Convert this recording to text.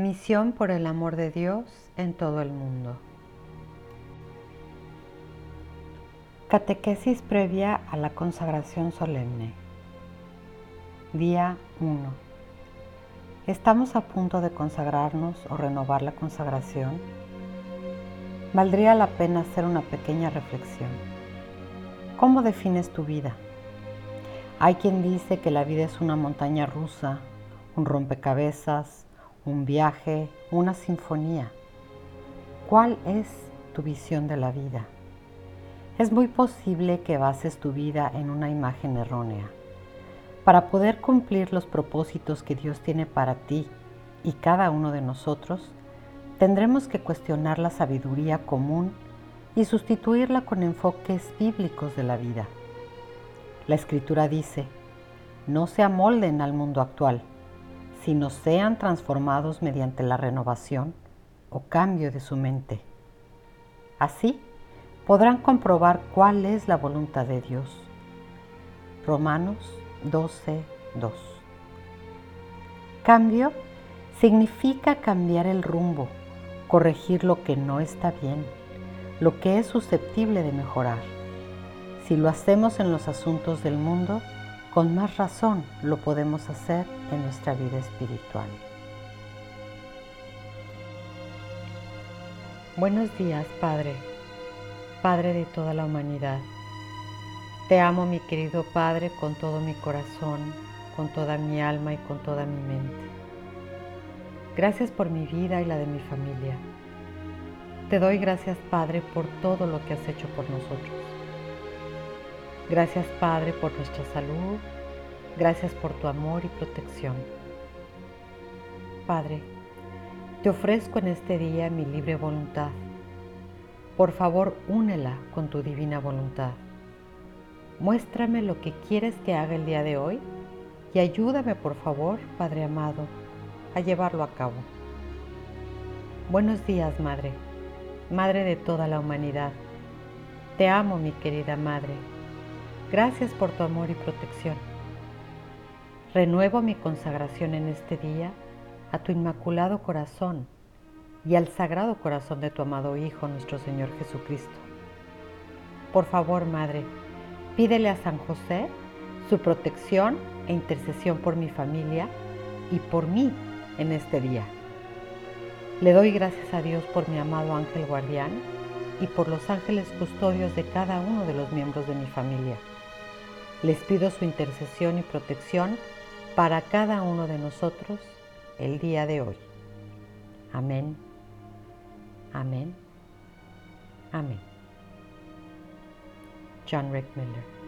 Misión por el amor de Dios en todo el mundo. Catequesis previa a la consagración solemne. Día 1. ¿Estamos a punto de consagrarnos o renovar la consagración? Valdría la pena hacer una pequeña reflexión. ¿Cómo defines tu vida? Hay quien dice que la vida es una montaña rusa, un rompecabezas, un viaje, una sinfonía. ¿Cuál es tu visión de la vida? Es muy posible que bases tu vida en una imagen errónea. Para poder cumplir los propósitos que Dios tiene para ti y cada uno de nosotros, tendremos que cuestionar la sabiduría común y sustituirla con enfoques bíblicos de la vida. La Escritura dice: no se amolden al mundo actual, sino sean transformados mediante la renovación o cambio de su mente. Así podrán comprobar cuál es la voluntad de Dios. Romanos 12:2. Cambio significa cambiar el rumbo, corregir lo que no está bien, lo que es susceptible de mejorar. Si lo hacemos en los asuntos del mundo, con más razón lo podemos hacer en nuestra vida espiritual. Buenos días, Padre, Padre de toda la humanidad. Te amo, mi querido Padre, con todo mi corazón, con toda mi alma y con toda mi mente. Gracias por mi vida y la de mi familia. Te doy gracias, Padre, por todo lo que has hecho por nosotros. Gracias, Padre, por nuestra salud. Gracias por tu amor y protección. Padre, te ofrezco en este día mi libre voluntad. Por favor, únela con tu divina voluntad. Muéstrame lo que quieres que haga el día de hoy y ayúdame, por favor, Padre amado, a llevarlo a cabo. Buenos días, Madre, Madre de toda la humanidad. Te amo, mi querida Madre. Gracias por tu amor y protección. Renuevo mi consagración en este día a tu inmaculado corazón y al sagrado corazón de tu amado Hijo, nuestro Señor Jesucristo. Por favor, Madre, pídele a San José su protección e intercesión por mi familia y por mí en este día. Le doy gracias a Dios por mi amado ángel guardián y por los ángeles custodios de cada uno de los miembros de mi familia. Les pido su intercesión y protección para cada uno de nosotros el día de hoy. Amén. Amén. Amén. John Rick Miller.